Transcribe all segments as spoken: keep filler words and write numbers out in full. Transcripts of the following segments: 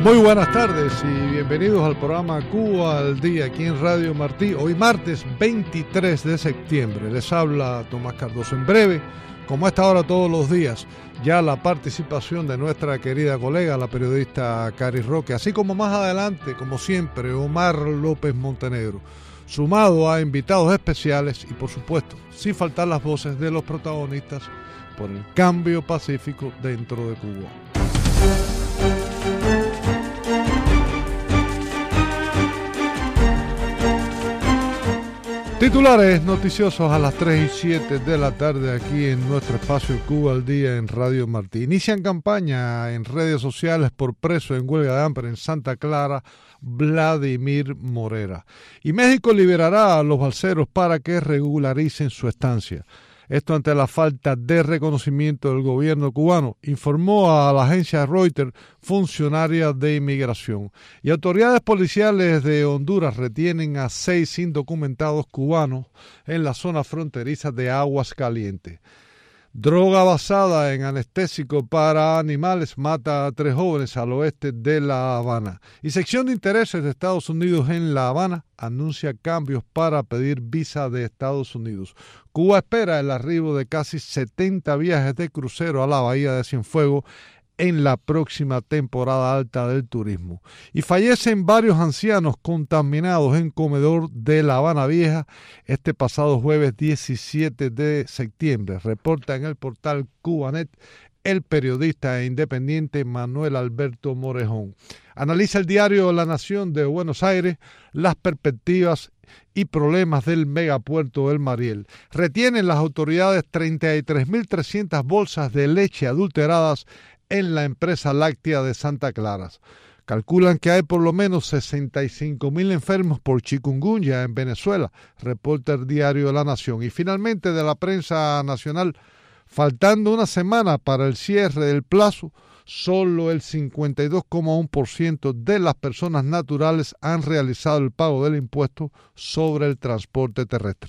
Muy buenas tardes y bienvenidos al programa Cuba al Día aquí en Radio Martí. Hoy martes veintitrés de septiembre. Les habla Tomás Cardoso. En breve, como a esta hora todos los días, ya la participación de nuestra querida colega, la periodista Cari Roque, así como más adelante, como siempre, Omar López Montenegro, sumado a invitados especiales y, por supuesto, sin faltar las voces de los protagonistas por el cambio pacífico dentro de Cuba. Titulares noticiosos a las tres y siete de la tarde aquí en nuestro espacio Cuba al Día en Radio Martí. Inician campaña en redes sociales por preso en huelga de hambre en Santa Clara, Vladimir Morera. Y México liberará a los balseros para que regularicen su estancia. Esto ante la falta de reconocimiento del gobierno cubano, informó a la agencia Reuters funcionaria de inmigración. Y autoridades policiales de Honduras retienen a seis indocumentados cubanos en la zona fronteriza de Aguascalientes. Droga basada en anestésico para animales mata a tres jóvenes al oeste de La Habana. Y sección de intereses de Estados Unidos en La Habana anuncia cambios para pedir visa de Estados Unidos. Cuba espera el arribo de casi setenta viajes de crucero a la bahía de Cienfuegos en la próxima temporada alta del turismo. Y fallecen varios ancianos contaminados en comedor de La Habana Vieja este pasado jueves diecisiete de septiembre. Reporta en el portal Cubanet el periodista e independiente Manuel Alberto Morejón. Analiza el diario La Nación de Buenos Aires las perspectivas y problemas del megapuerto del Mariel. Retienen las autoridades treinta y tres mil trescientas bolsas de leche adulteradas en la empresa láctea de Santa Clara. Calculan que hay por lo menos sesenta y cinco mil enfermos por chikungunya en Venezuela, reporta el diario La Nación. Y finalmente de la prensa nacional, faltando una semana para el cierre del plazo, solo el cincuenta y dos coma uno por ciento de las personas naturales han realizado el pago del impuesto sobre el transporte terrestre.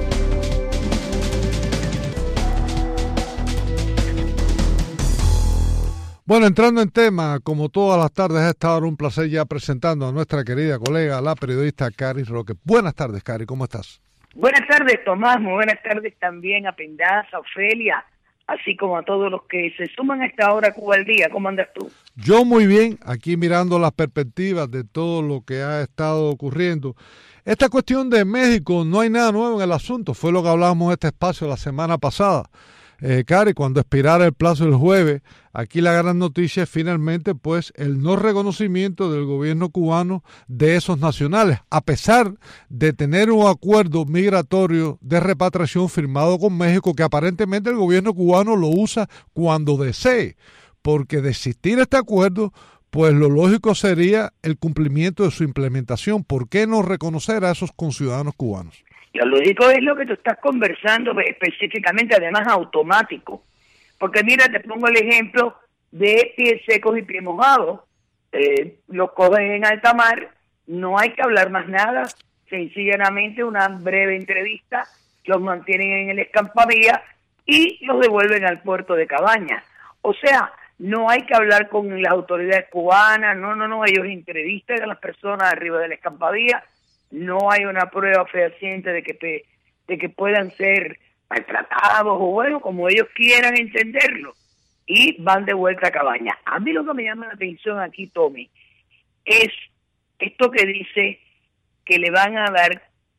Bueno, entrando en tema, como todas las tardes a esta hora, un placer ya presentando a nuestra querida colega, la periodista Cari Roque. Buenas tardes, Cari, ¿cómo estás? Buenas tardes, Tomás, muy buenas tardes también a Pendaza, a Ofelia, así como a todos los que se suman a esta hora Cuba al Día. ¿Cómo andas tú? Yo muy bien, aquí mirando las perspectivas de todo lo que ha estado ocurriendo. Esta cuestión de México, no hay nada nuevo en el asunto, fue lo que hablábamos en este espacio la semana pasada. Eh, Cari, cuando expirara el plazo el jueves, aquí la gran noticia es finalmente pues el no reconocimiento del gobierno cubano de esos nacionales, a pesar de tener un acuerdo migratorio de repatriación firmado con México que aparentemente el gobierno cubano lo usa cuando desee, porque de existir este acuerdo, pues lo lógico sería el cumplimiento de su implementación. ¿Por qué no reconocer a esos conciudadanos cubanos? Lo lógico es lo que tú estás conversando específicamente, además automático. Porque mira, te pongo el ejemplo de pies secos y pies mojados. Eh, los cogen en alta mar, no hay que hablar más nada, sencillamente una breve entrevista, los mantienen en el escampavía y los devuelven al puerto de Cabañas. O sea, no hay que hablar con las autoridades cubanas, no, no, no, ellos entrevistan a las personas arriba del escampavía. No hay una prueba fehaciente de que te, de que puedan ser maltratados o bueno, como ellos quieran entenderlo, y van de vuelta a Cabaña. A mí lo que me llama la atención aquí, Tommy, es esto que dice que le van a dar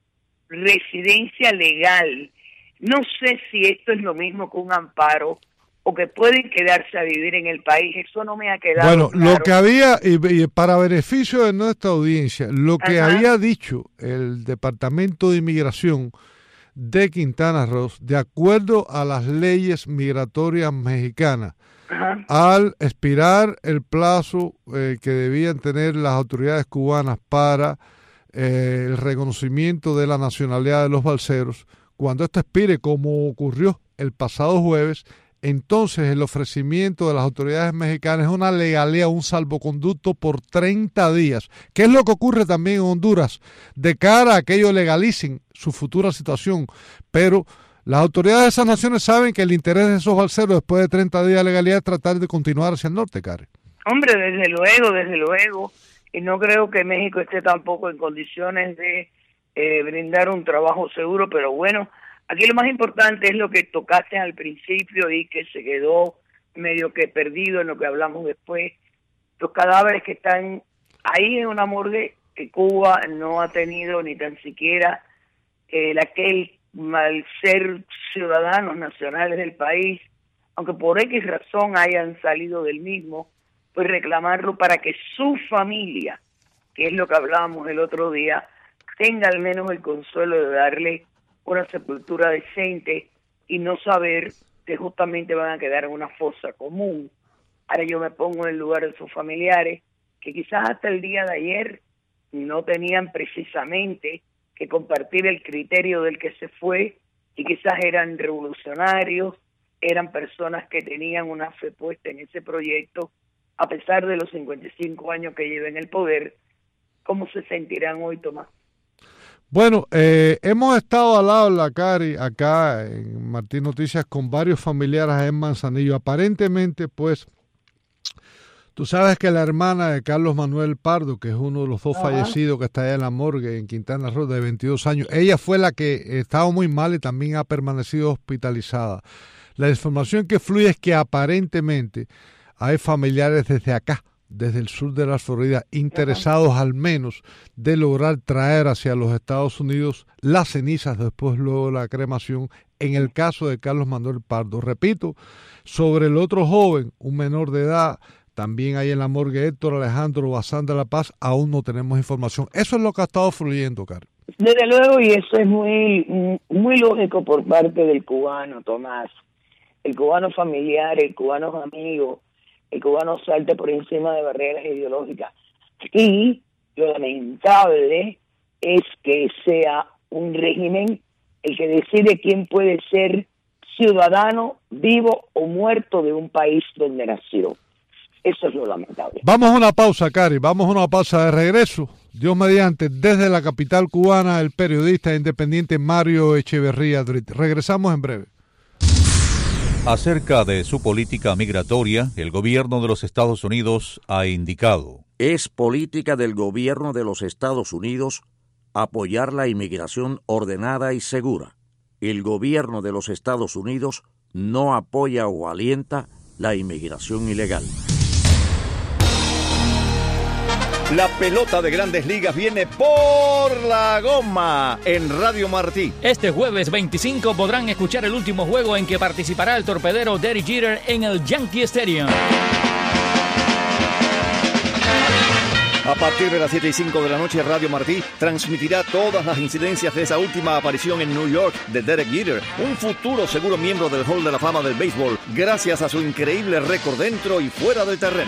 residencia legal. No sé si esto es lo mismo que un amparo o que pueden quedarse a vivir en el país. Eso no me ha quedado Bueno, claro. Lo que había, y, y para beneficio de nuestra audiencia, lo que Ajá. había dicho el Departamento de Inmigración de Quintana Roo, de acuerdo a las leyes migratorias mexicanas, Ajá. al expirar el plazo eh, que debían tener las autoridades cubanas para eh, el reconocimiento de la nacionalidad de los balseros, cuando esto expire, como ocurrió el pasado jueves, entonces el ofrecimiento de las autoridades mexicanas es una legalía, un salvoconducto por treinta días, que es lo que ocurre también en Honduras, de cara a que ellos legalicen su futura situación. Pero las autoridades de esas naciones saben que el interés de esos balseros después de treinta días de legalidad es tratar de continuar hacia el norte, Cari. Hombre, desde luego, desde luego, y no creo que México esté tampoco en condiciones de eh, brindar un trabajo seguro, pero bueno, aquí lo más importante es lo que tocaste al principio y que se quedó medio que perdido en lo que hablamos después, los cadáveres que están ahí en una morgue que Cuba no ha tenido ni tan siquiera el aquel mal ser ciudadanos nacionales del país, aunque por X razón hayan salido del mismo, pues reclamarlo para que su familia, que es lo que hablábamos el otro día, tenga al menos el consuelo de darle una sepultura decente y no saber que justamente van a quedar en una fosa común. Ahora yo me pongo en el lugar de sus familiares, que quizás hasta el día de ayer no tenían precisamente que compartir el criterio del que se fue, y quizás eran revolucionarios, eran personas que tenían una fe puesta en ese proyecto, a pesar de los cincuenta y cinco años que lleva en el poder. ¿Cómo se sentirán hoy, Tomás? Bueno, eh, hemos estado al lado de la Cari, acá en Martín Noticias, con varios familiares en Manzanillo. Aparentemente, pues, tú sabes que la hermana de Carlos Manuel Pardo, que es uno de los dos Ajá. fallecidos que está allá en la morgue en Quintana Roo, de veintidós años, ella fue la que estaba muy mal y también ha permanecido hospitalizada. La información que fluye es que aparentemente hay familiares desde acá, desde el sur de la Florida, interesados Ajá. al menos de lograr traer hacia los Estados Unidos las cenizas después luego de la cremación, en el caso de Carlos Manuel Pardo. Repito, sobre el otro joven, un menor de edad, también hay en la morgue Héctor Alejandro Bazán de la Paz, aún no tenemos información. Eso es lo que ha estado fluyendo, Cari. Desde luego, y eso es muy, muy lógico por parte del cubano, Tomás. El cubano familiar, el cubano amigo, el cubano salta por encima de barreras ideológicas. Y lo lamentable es que sea un régimen el que decide quién puede ser ciudadano, vivo o muerto de un país donde nació. Eso es lo lamentable. Vamos a una pausa, Cari, vamos a una pausa de regreso. Dios mediante, desde la capital cubana, el periodista independiente Mario Echeverría Drit. Regresamos en breve. Acerca de su política migratoria, el gobierno de los Estados Unidos ha indicado: es política del gobierno de los Estados Unidos apoyar la inmigración ordenada y segura. El gobierno de los Estados Unidos no apoya o alienta la inmigración ilegal. La pelota de Grandes Ligas viene por la goma en Radio Martí. Este jueves veinticinco podrán escuchar el último juego en que participará el torpedero Derek Jeter en el Yankee Stadium. A partir de las siete y cinco de la noche, Radio Martí transmitirá todas las incidencias de esa última aparición en New York de Derek Jeter, un futuro seguro miembro del Hall de la Fama del béisbol, gracias a su increíble récord dentro y fuera del terreno.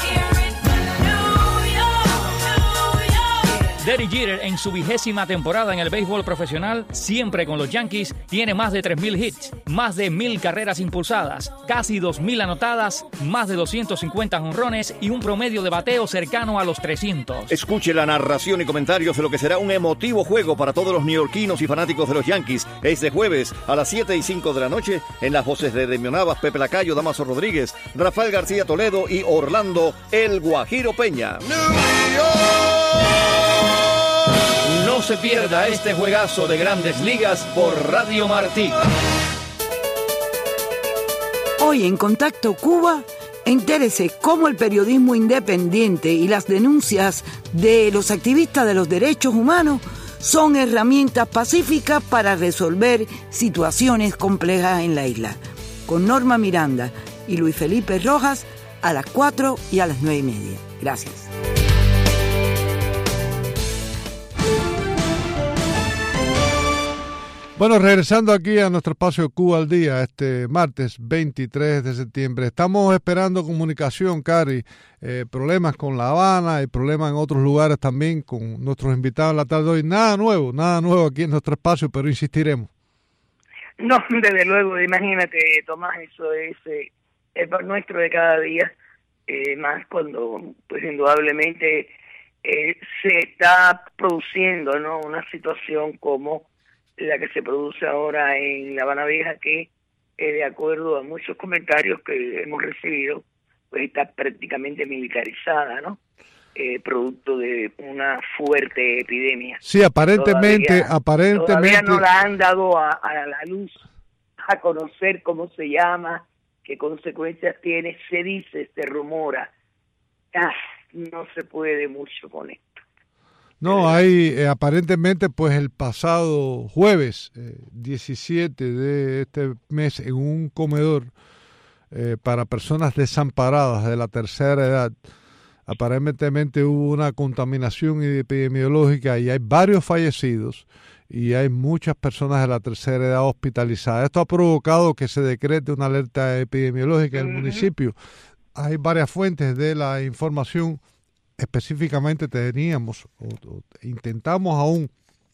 Derek Jeter, en su vigésima temporada en el béisbol profesional, siempre con los Yankees, tiene más de tres mil hits, más de mil carreras impulsadas, casi dos mil anotadas, más de doscientos cincuenta jonrones y un promedio de bateo cercano a los trescientos. Escuche la narración y comentarios de lo que será un emotivo juego para todos los neoyorquinos y fanáticos de los Yankees este jueves a las siete y cinco de la noche, en las voces de Demio Navas, Pepe Lacayo, Damaso Rodríguez, Rafael García Toledo y Orlando El Guajiro Peña. ¡New York! No se pierda este juegazo de Grandes Ligas por Radio Martí. Hoy en Contacto Cuba, entérese cómo el periodismo independiente y las denuncias de los activistas de los derechos humanos son herramientas pacíficas para resolver situaciones complejas en la isla. Con Norma Miranda y Luis Felipe Rojas a las cuatro y a las nueve y media. Gracias. Bueno, regresando aquí a nuestro espacio Cuba al Día, este martes veintitrés de septiembre. Estamos esperando comunicación, Cari. Eh, problemas con La Habana y problemas en otros lugares también con nuestros invitados en la tarde de hoy. Nada nuevo, nada nuevo aquí en nuestro espacio, pero insistiremos. No, desde luego, imagínate, Tomás, eso es eh, el pan nuestro de cada día, eh, más cuando, pues indudablemente, eh, se está produciendo, ¿no?, una situación como la que se produce ahora en La Habana Vieja, que eh, de acuerdo a muchos comentarios que hemos recibido, pues está prácticamente militarizada, ¿no? Eh, producto de una fuerte epidemia. Sí, aparentemente, todavía, aparentemente... Todavía no la han dado a, a la luz a conocer cómo se llama, qué consecuencias tiene, se dice, se rumora. Ah, no se puede mucho con esto. No, hay eh, aparentemente pues el pasado jueves eh, diecisiete de este mes en un comedor eh, para personas desamparadas de la tercera edad, aparentemente hubo una contaminación epidemiológica y hay varios fallecidos y hay muchas personas de la tercera edad hospitalizadas. Esto ha provocado que se decrete una alerta epidemiológica en el uh-huh. municipio. Hay varias fuentes de la información. Específicamente teníamos o, o intentamos aún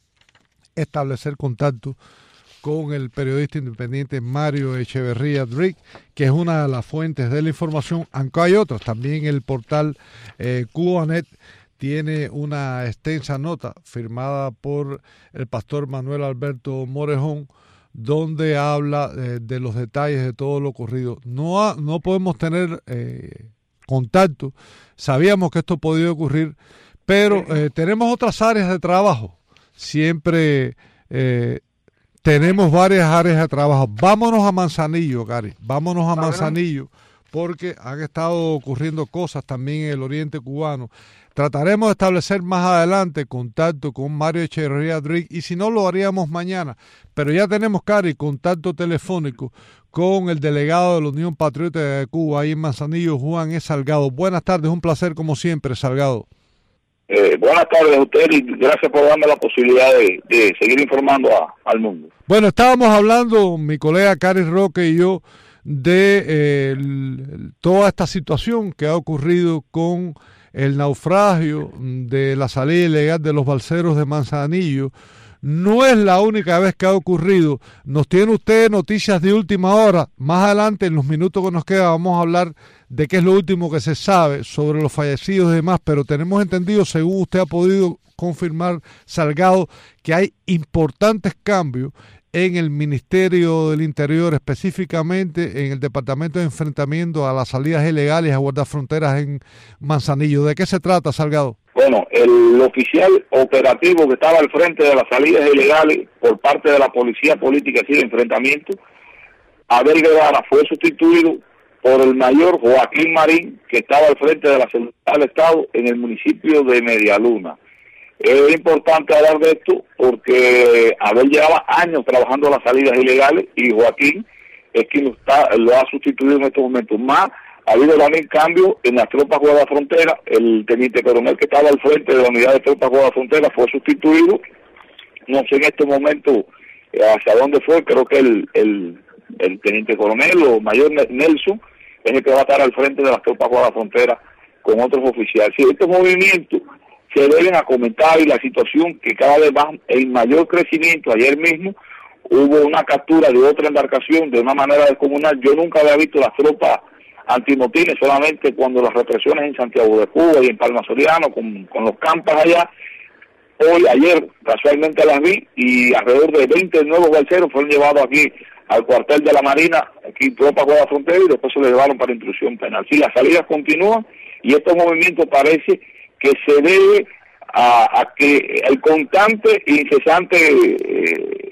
establecer contacto con el periodista independiente Mario Echeverría Drake, que es una de las fuentes de la información, aunque hay otros. También el portal eh, Cubanet tiene una extensa nota firmada por el pastor Manuel Alberto Morejón, donde habla eh, de los detalles de todo lo ocurrido. No, ha, no podemos tener eh, contacto. Sabíamos que esto podía ocurrir, pero eh, tenemos otras áreas de trabajo. Siempre eh, tenemos varias áreas de trabajo. Vámonos a Manzanillo, Cari. Vámonos a Manzanillo, porque han estado ocurriendo cosas también en el oriente cubano. Trataremos de establecer más adelante contacto con Mario Echeverría Drake, y si no, lo haríamos mañana. Pero ya tenemos, Cari, contacto telefónico con el delegado de la Unión Patriótica de Cuba, ahí en Manzanillo, Juan E. Salgado. Buenas tardes, un placer como siempre, Salgado. Eh, buenas tardes a usted y gracias por darme la posibilidad de, de seguir informando a, al mundo. Bueno, estábamos hablando, mi colega Cari Roque y yo, de eh, el, toda esta situación que ha ocurrido con el naufragio de la salida ilegal de los balseros de Manzanillo. No es la única vez que ha ocurrido. Nos tiene usted noticias de última hora. Más adelante, en los minutos que nos quedan, vamos a hablar de qué es lo último que se sabe sobre los fallecidos y demás, pero tenemos entendido, según usted ha podido confirmar, Salgado, que hay importantes cambios en el Ministerio del Interior, específicamente en el Departamento de Enfrentamiento a las Salidas Ilegales a Guardafronteras en Manzanillo. ¿De qué se trata, Salgado? Bueno, el oficial operativo que estaba al frente de las salidas ilegales por parte de la Policía Política y de Enfrentamiento, Abel Guevara, fue sustituido por el mayor Joaquín Marín, que estaba al frente de la Seguridad del Estado en el municipio de Medialuna. Es importante hablar de esto porque Abel llevaba años trabajando las salidas ilegales y Joaquín es quien lo, está, lo ha sustituido en estos momentos. Más, ha habido también cambios en las tropas guardafronteras. El teniente coronel que estaba al frente de la unidad de tropas guardafronteras fue sustituido. No sé en este momento eh, hacia dónde fue, creo que el, el, el teniente coronel o mayor Nelson es el que va a estar al frente de las tropas guardafronteras con otros oficiales. Si estos movimientos se deben a comentar y la situación que cada vez va en mayor crecimiento. Ayer mismo hubo una captura de otra embarcación de una manera descomunal. Yo nunca había visto las tropas antimotines, solamente cuando las represiones en Santiago de Cuba y en Palma Soriano con, con los campas allá. Hoy, ayer, casualmente las vi y alrededor de veinte nuevos balseros fueron llevados aquí al cuartel de la Marina, aquí tropas de la frontera, y después se les llevaron para intrusión penal. Sí, las salidas continúan y estos movimientos parece que se debe a, a que el constante e incesante eh,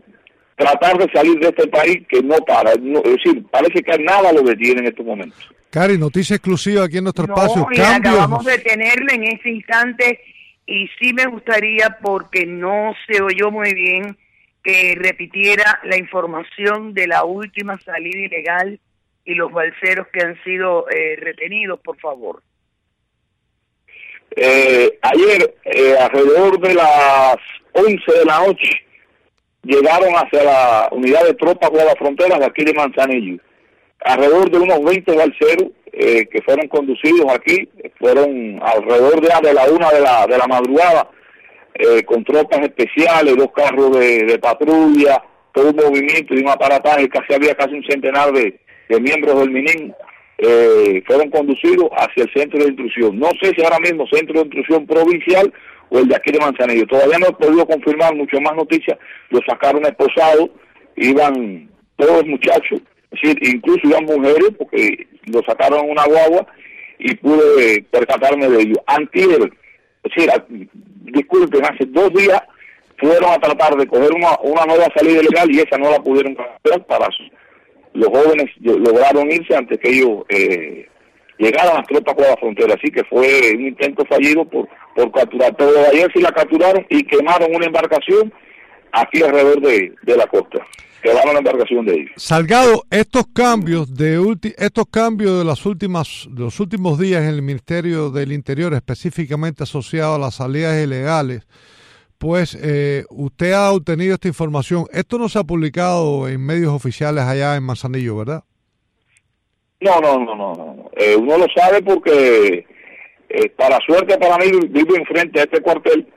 tratar de salir de este país que no para, no, es decir, parece que nada lo detiene en estos momentos. Cari, noticia exclusiva aquí en nuestro no, espacio. Y Cambios. Acabamos de tenerla en ese instante y sí me gustaría, porque no se oyó muy bien, que repitiera la información de la última salida ilegal y los balseros que han sido eh, retenidos, por favor. Eh, ayer, eh, alrededor de las once de la noche, llegaron hacia la unidad de tropas guardafronteras de aquí de Manzanillo. Alrededor de unos veinte balseros eh, que fueron conducidos aquí, fueron alrededor de, de la una de la, de la madrugada, eh, con tropas especiales, dos carros de, de patrulla, todo un movimiento y un aparataje, casi había casi un centenar de, de miembros del MININ. Eh, fueron conducidos hacia el centro de intrusión. No sé si ahora mismo centro de intrusión provincial o el de aquí de Manzanillo. Todavía no he podido confirmar mucho más noticias. Lo sacaron esposados, iban todos muchachos, es decir, incluso iban mujeres, porque lo sacaron en una guagua y pude percatarme de ello. Antier, o sea, disculpen, hace dos días fueron a tratar de coger una, una nueva salida ilegal y esa no la pudieron hacer. Para los jóvenes lograron irse antes que ellos eh, llegaran a las tropas por la frontera, así que fue un intento fallido por, por capturar. Pero ayer sí la capturaron y quemaron una embarcación aquí alrededor de, de la costa. Quedaron la embarcación de ellos. Salgado, estos cambios de ulti, estos cambios de las últimas de los últimos días en el Ministerio del Interior, específicamente asociados a las salidas ilegales, pues eh, usted ha obtenido esta información. Esto no se ha publicado en medios oficiales allá en Manzanillo, ¿verdad? No, no, no, no. no. Eh, uno lo sabe porque, eh, para suerte para mí, vivo enfrente a este cuartel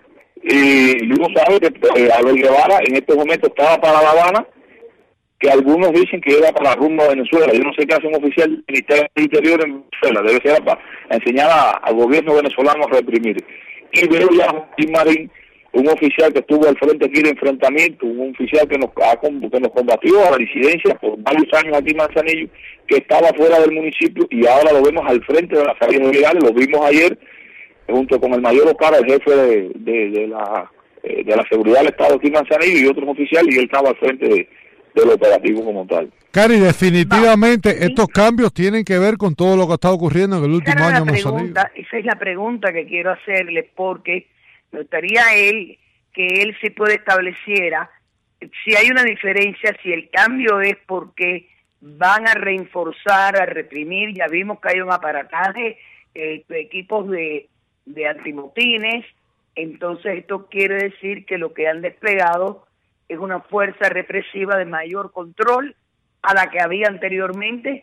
y uno sabe que eh, Abel Guevara en estos momentos estaba para La Habana, que algunos dicen que era para rumbo a Venezuela. Yo no sé qué hace un oficial del Ministerio del Interior en Venezuela, debe ser para enseñar a, al gobierno venezolano a reprimir. Y veo ya a Joaquín Marín, un oficial que estuvo al frente aquí de enfrentamiento, un oficial que nos, que nos combatió a la disidencia por varios años aquí en Manzanillo, que estaba fuera del municipio y ahora lo vemos al frente de las salidas ilegales. Lo vimos ayer junto con el mayor Ocara, el jefe de, de, de, la, de la seguridad del Estado aquí en Manzanillo, y otros oficiales, y él estaba al frente de del operativo como tal. Cari, definitivamente no. estos cambios tienen que ver con todo lo que está ocurriendo en el último año. Pregunta, esa es la pregunta que quiero hacerle, porque me gustaría él que él se puede estableciera si hay una diferencia, si el cambio es porque van a reforzar, a reprimir. Ya vimos que hay un aparataje, eh, equipos de, de antimotines, entonces esto quiere decir que lo que han desplegado es una fuerza represiva de mayor control a la que había anteriormente.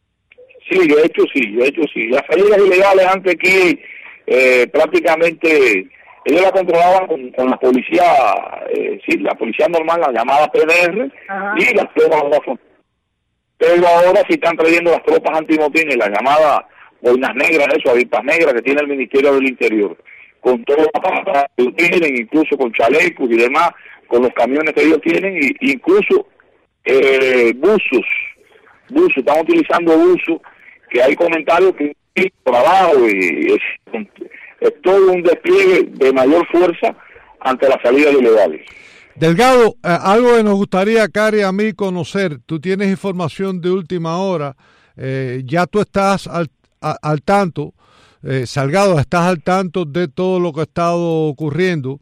Sí, de hecho sí, de hecho sí. Las salidas ilegales antes aquí eh, prácticamente ellos la controlaban con, con la policía, eh, sí, la policía normal, la llamada P D R, ajá, y las tropas de la frontera. Pero ahora sí están trayendo las tropas antimotines, la llamada boinas negras, eso, avispas negras que tiene el Ministerio del Interior, con todo lo que tienen, incluso con chalecos y demás, con los camiones que ellos tienen, y incluso eh, buzos, buzos, están utilizando buzos, que hay comentarios que por abajo, y es, es todo un despliegue de mayor fuerza ante las salidas ilegales. Delgado, eh, algo que nos gustaría, Cari, a mí conocer, tú tienes información de última hora, eh, ya tú estás al, a, al tanto, eh, Salgado, estás al tanto de todo lo que ha estado ocurriendo,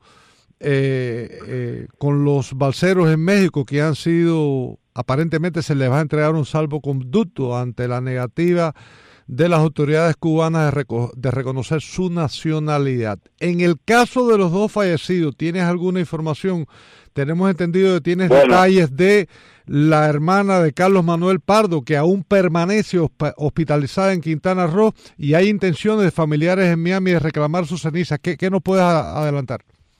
Eh, eh, con los balseros en México, que han sido, aparentemente se les va a entregar un salvoconducto ante la negativa de las autoridades cubanas de, reco de reconocer su nacionalidad. En el caso de los dos fallecidos, ¿tienes alguna información? Tenemos entendido que tienes bueno. detalles de la hermana de Carlos Manuel Pardo, que aún permanece hospitalizada en Quintana Roo, y hay intenciones de familiares en Miami de reclamar sus cenizas. ¿Qué, qué nos puedes adelantar?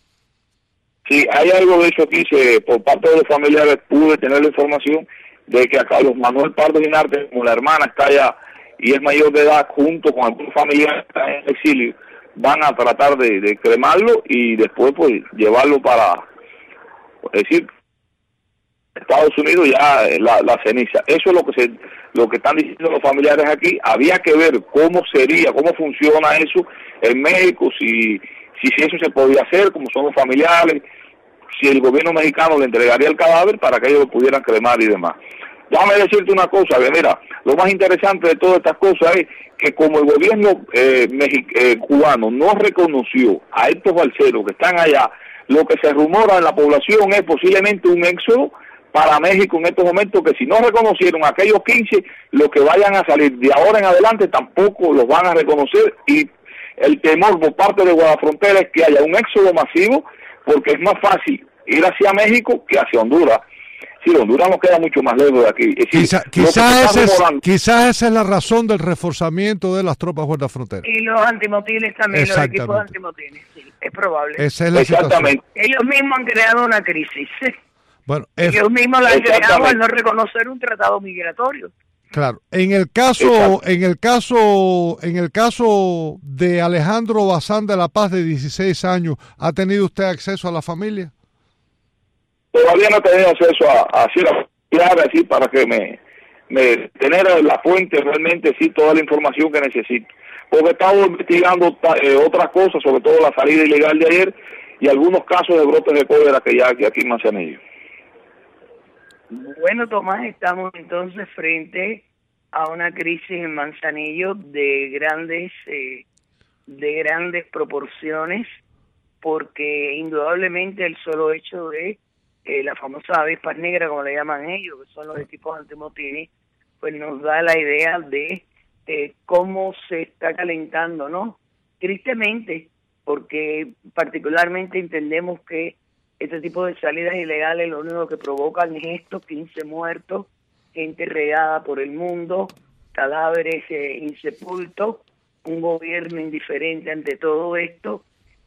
Sí, hay algo de eso aquí, se, por parte de los familiares pude tener la información de que a Carlos Manuel Pardo Ginarte, como la hermana está allá y es mayor de edad, junto con algunos familiares que están en exilio, van a tratar de, de cremarlo y después pues llevarlo para, es decir, Estados Unidos ya la, la ceniza. Eso es lo que se, lo que están diciendo los familiares aquí. Había que ver cómo sería, cómo funciona eso en México, si Si, si eso se podía hacer, como son los familiares, si el gobierno mexicano le entregaría el cadáver para que ellos lo pudieran cremar y demás. Déjame decirte una cosa, que mira, lo más interesante de todas estas cosas es que como el gobierno eh, eh, cubano no reconoció a estos balseros que están allá, lo que se rumora en la población es posiblemente un éxodo para México en estos momentos, que si no reconocieron a aquellos quince, los que vayan a salir de ahora en adelante tampoco los van a reconocer, y el temor por parte de Guadafrontera es que haya un éxodo masivo, porque es más fácil ir hacia México que hacia Honduras. Sí, Honduras nos queda mucho más lejos de aquí. Es decir, Quizá, quizás, ese es, quizás esa es la razón del reforzamiento de las tropas guardafronteras. Y los antimotines también, los equipos antimotines, sí, es probable. Esa es la Exactamente. Situación. Ellos mismos han creado una crisis. Bueno, ellos mismos la han creado al no reconocer un tratado migratorio. Claro, en el caso, Exacto. en el caso, en el caso de Alejandro Bazán de la Paz, de dieciséis años, ¿ha tenido usted acceso a la familia? Todavía no he tenido acceso a, a así, a, así para que me, me, tener a la fuente realmente sí toda la información que necesito. Porque estamos investigando eh, otras cosas, sobre todo la salida ilegal de ayer y algunos casos de brotes de cólera que ya que aquí en Manzanillo. Bueno, Tomás, estamos entonces frente a una crisis en Manzanillo de grandes eh, de grandes proporciones, porque indudablemente el solo hecho de eh, la famosa avispas negra, como le llaman ellos, que son los equipos antimotines, pues nos da la idea de eh, cómo se está calentando, ¿no? Tristemente, porque particularmente entendemos que este tipo de salidas ilegales lo único que provocan es estos quince muertos, gente regada por el mundo, cadáveres eh, insepultos, un gobierno indiferente ante todo esto,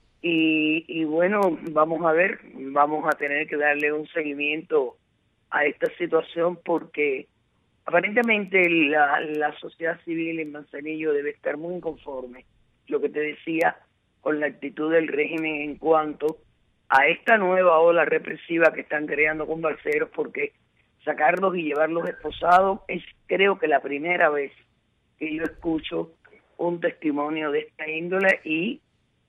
y, y bueno, vamos a ver, vamos a tener que darle un seguimiento a esta situación porque aparentemente la, la sociedad civil en Manzanillo debe estar muy inconforme, lo que te decía, con la actitud del régimen en cuanto a esta nueva ola represiva que están creando con balseros, porque sacarlos y llevarlos esposados es creo que la primera vez que yo escucho un testimonio de esta índole y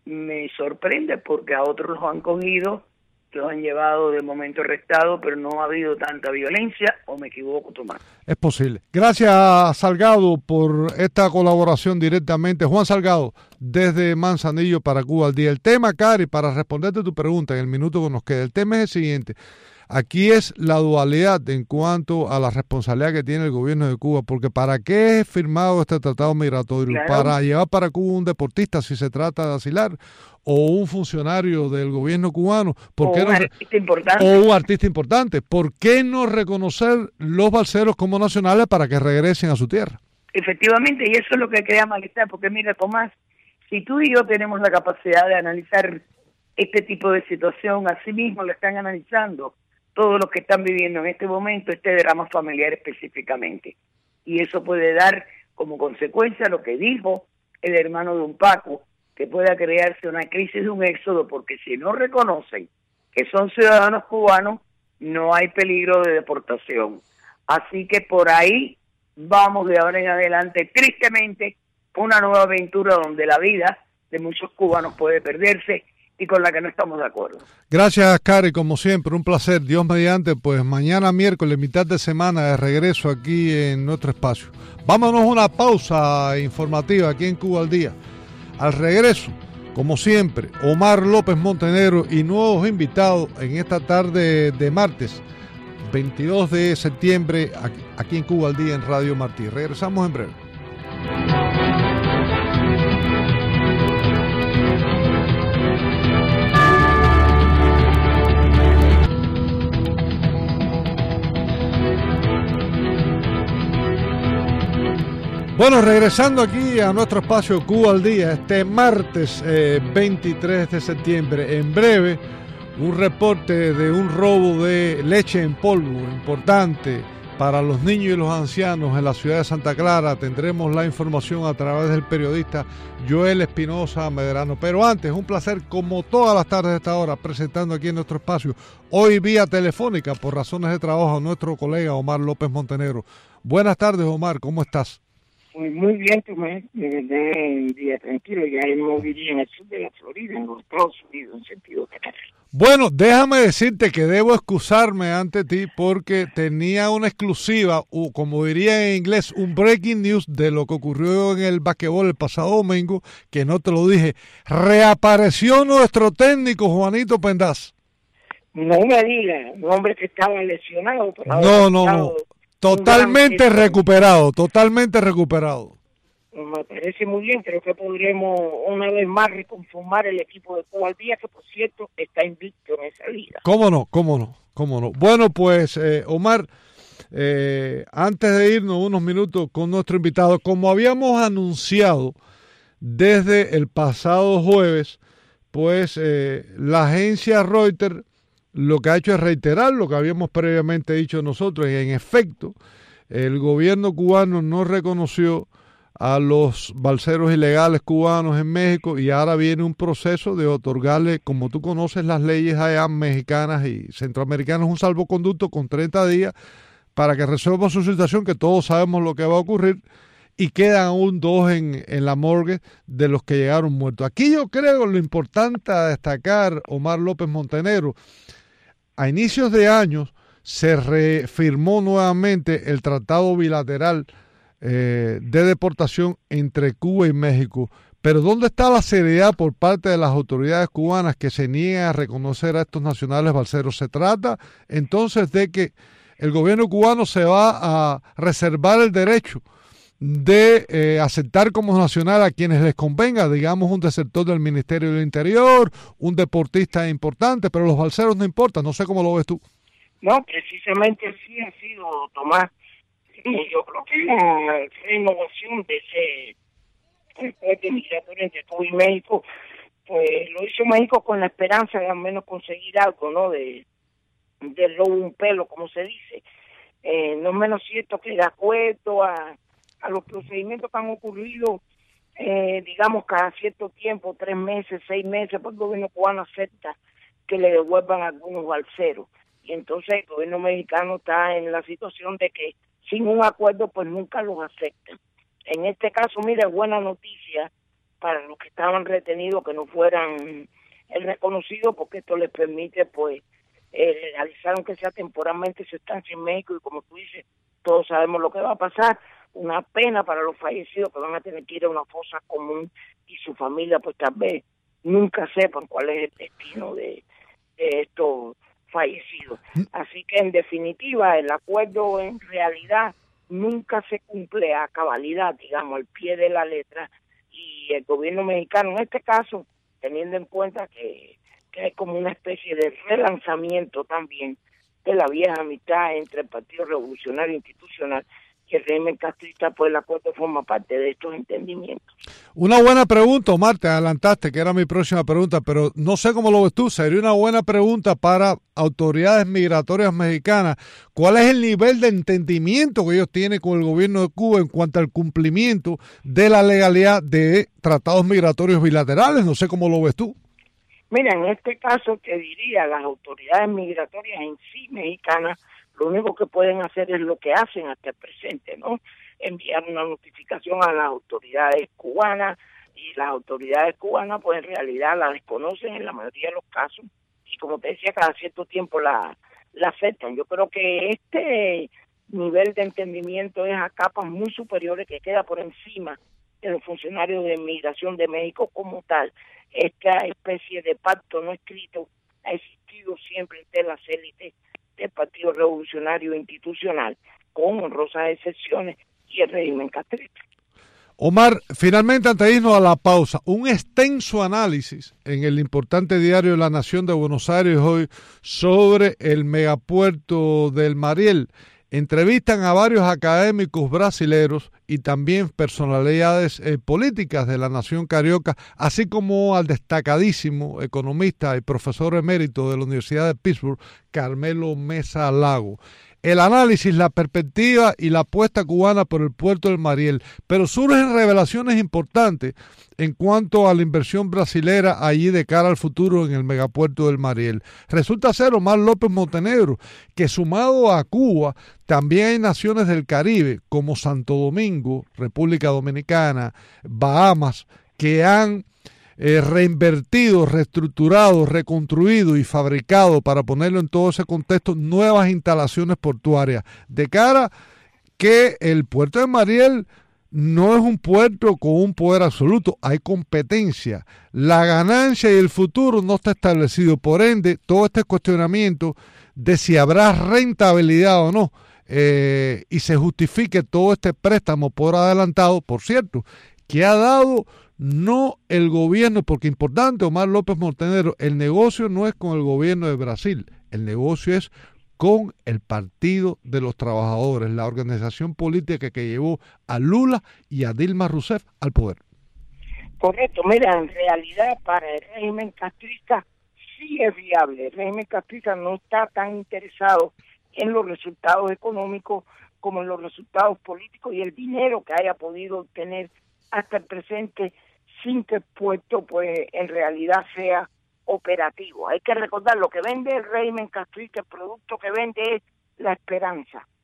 me sorprende porque a otros los han cogido, los han llevado de momento arrestados, pero no ha habido tanta violencia, o me equivoco, Tomás. Es posible. Gracias, Salgado, por esta colaboración directamente. Juan Salgado, desde Manzanillo para Cuba al Día. El tema, Cari, para responderte tu pregunta en el minuto que nos queda, el tema es el siguiente. Aquí es la dualidad en cuanto a la responsabilidad que tiene el gobierno de Cuba, porque ¿para qué es firmado este tratado migratorio? Claro. ¿Para llevar para Cuba un deportista si se trata de asilar? ¿O un funcionario del gobierno cubano? ¿Por o qué un no, artista importante. o un artista importante? ¿Por qué no reconocer los balseros como nacionales para que regresen a su tierra? Efectivamente, y eso es lo que crea malestar, porque mira, Tomás, si tú y yo tenemos la capacidad de analizar este tipo de situación, así mismo lo están analizando todos los que están viviendo en este momento este drama familiar específicamente. Y eso puede dar como consecuencia lo que dijo el hermano de un Paco, que pueda crearse una crisis de un éxodo, porque si no reconocen que son ciudadanos cubanos, no hay peligro de deportación. Así que por ahí vamos de ahora en adelante, tristemente, una nueva aventura donde la vida de muchos cubanos puede perderse y con la que no estamos de acuerdo. Gracias, Cari, como siempre, un placer. Dios mediante, pues mañana miércoles, mitad de semana, de regreso aquí en nuestro espacio. Vámonos a una pausa informativa aquí en Cuba al Día. Al regreso, como siempre, Omar López Montenegro y nuevos invitados en esta tarde de martes, veintidós de septiembre, aquí, aquí en Cuba al Día en Radio Martí. Regresamos en breve. Bueno, regresando aquí a nuestro espacio Cuba al Día, este martes eh, veintitrés de septiembre, en breve, un reporte de un robo de leche en polvo importante para los niños y los ancianos en la ciudad de Santa Clara. Tendremos la información a través del periodista Joel Espinosa Medrano. Pero antes, un placer, como todas las tardes de esta hora, presentando aquí en nuestro espacio, hoy vía telefónica, por razones de trabajo, a nuestro colega Omar López Montenegro. Buenas tardes, Omar, ¿cómo estás? Muy, muy bien, Tomás, de verdad, un día tranquilo. Ya hemos vivido en el sur de la Florida, en los Estados Unidos, en sentido general. Bueno, déjame decirte que debo excusarme ante ti porque tenía una exclusiva, o como diría en inglés, un breaking news de lo que ocurrió en el basquetbol el pasado domingo, que no te lo dije. Reapareció nuestro técnico Juanito Pendaz. No me digas, un hombre que estaba lesionado. Pero no, no, no. Totalmente recuperado, totalmente recuperado. Me parece muy bien, creo que podremos una vez más reconformar el equipo de Cuba al Día, que por cierto está invicto en esa liga. ¿Cómo no? ¿Cómo no? ¿Cómo no? Bueno, pues eh, Omar, eh, antes de irnos unos minutos con nuestro invitado, como habíamos anunciado desde el pasado jueves, pues eh, la agencia Reuters lo que ha hecho es reiterar lo que habíamos previamente dicho nosotros, y en efecto, el gobierno cubano no reconoció a los balseros ilegales cubanos en México y ahora viene un proceso de otorgarle, como tú conoces las leyes allá mexicanas y centroamericanas, un salvoconducto con treinta días para que resuelva su situación, que todos sabemos lo que va a ocurrir, y quedan aún dos en, en la morgue de los que llegaron muertos. Aquí yo creo lo importante a destacar, Omar López Montenegro, a inicios de años se refirmó nuevamente el tratado bilateral eh, de deportación entre Cuba y México. Pero ¿dónde está la seriedad por parte de las autoridades cubanas que se niegan a reconocer a estos nacionales balseros? Se trata entonces de que el gobierno cubano se va a reservar el derecho de eh, aceptar como nacional a quienes les convenga, digamos un desertor del Ministerio del Interior, un deportista importante, pero los balseros no importan. No sé cómo lo ves tú. No, precisamente sí ha sido, Tomás. Sí, yo creo que la renovación de ese puente migratorio entre Cuba y México, pues lo hizo México con la esperanza de al menos conseguir algo, ¿no? De, de lobo un pelo, como se dice. Eh, no es menos cierto que de acuerdo a a los procedimientos que han ocurrido, eh, digamos, cada cierto tiempo, tres meses, seis meses, pues el gobierno cubano acepta que le devuelvan algunos balseros. Y entonces el gobierno mexicano está en la situación de que sin un acuerdo, pues nunca los aceptan. En este caso, mira, es buena noticia para los que estaban retenidos que no fueran el reconocido, porque esto les permite, pues, eh, legalizar, aunque sea temporalmente, su estancia en México. Y como tú dices, todos sabemos lo que va a pasar. Una pena para los fallecidos que van a tener que ir a una fosa común, y su familia pues tal vez nunca sepan cuál es el destino de, de estos fallecidos. Así que en definitiva el acuerdo en realidad nunca se cumple a cabalidad, digamos, al pie de la letra, y el gobierno mexicano en este caso, teniendo en cuenta que, que hay como una especie de relanzamiento también de la vieja amistad entre el Partido Revolucionario Institucional que el régimen castrista, pues el acuerdo forma parte de estos entendimientos. Una buena pregunta, Omar, te adelantaste, que era mi próxima pregunta, pero no sé cómo lo ves tú. Sería una buena pregunta para autoridades migratorias mexicanas. ¿Cuál es el nivel de entendimiento que ellos tienen con el gobierno de Cuba en cuanto al cumplimiento de la legalidad de tratados migratorios bilaterales? No sé cómo lo ves tú. Mira, en este caso te diría, las autoridades migratorias en sí mexicanas, lo único que pueden hacer es lo que hacen hasta el presente, ¿no? Enviar una notificación a las autoridades cubanas, y las autoridades cubanas pues en realidad la desconocen en la mayoría de los casos, y como te decía, cada cierto tiempo la, la aceptan. Yo creo que este nivel de entendimiento es a capas muy superiores, que queda por encima de los funcionarios de migración de México como tal. Esta especie de pacto no escrito ha existido siempre entre las élites del Partido Revolucionario Institucional, con honrosas excepciones, y el régimen castrista. Omar, finalmente, antes de irnos a la pausa, un extenso análisis en el importante diario de La Nación de Buenos Aires hoy sobre el megapuerto del Mariel. Entrevistan a varios académicos brasileros y también personalidades eh, políticas de la nación carioca, así como al destacadísimo economista y profesor emérito de la Universidad de Pittsburgh, Carmelo Mesa Lago. El análisis, la perspectiva y la apuesta cubana por el puerto del Mariel, pero surgen revelaciones importantes en cuanto a la inversión brasilera allí de cara al futuro en el megapuerto del Mariel. Resulta ser, Omar López Montenegro, que sumado a Cuba, también hay naciones del Caribe como Santo Domingo, República Dominicana, Bahamas, que han Eh, reinvertido, reestructurado, reconstruido y fabricado, para ponerlo en todo ese contexto, nuevas instalaciones portuarias, de cara que el puerto de Mariel no es un puerto con un poder absoluto, hay competencia, la ganancia y el futuro no está establecido, por ende todo este cuestionamiento de si habrá rentabilidad o no, eh, y se justifique todo este préstamo por adelantado, por cierto, que ha dado no el gobierno, porque importante, Omar López Montenegro, el negocio no es con el gobierno de Brasil, el negocio es con el Partido de los Trabajadores, la organización política que llevó a Lula y a Dilma Rousseff al poder. Correcto, mira, en realidad para el régimen castrista sí es viable. El régimen castrista no está tan interesado en los resultados económicos como en los resultados políticos y el dinero que haya podido obtener hasta el presente, sin que el puerto pues en realidad sea operativo. Hay que recordar, lo que vende el régimen castrista, el producto que vende es la esperanza.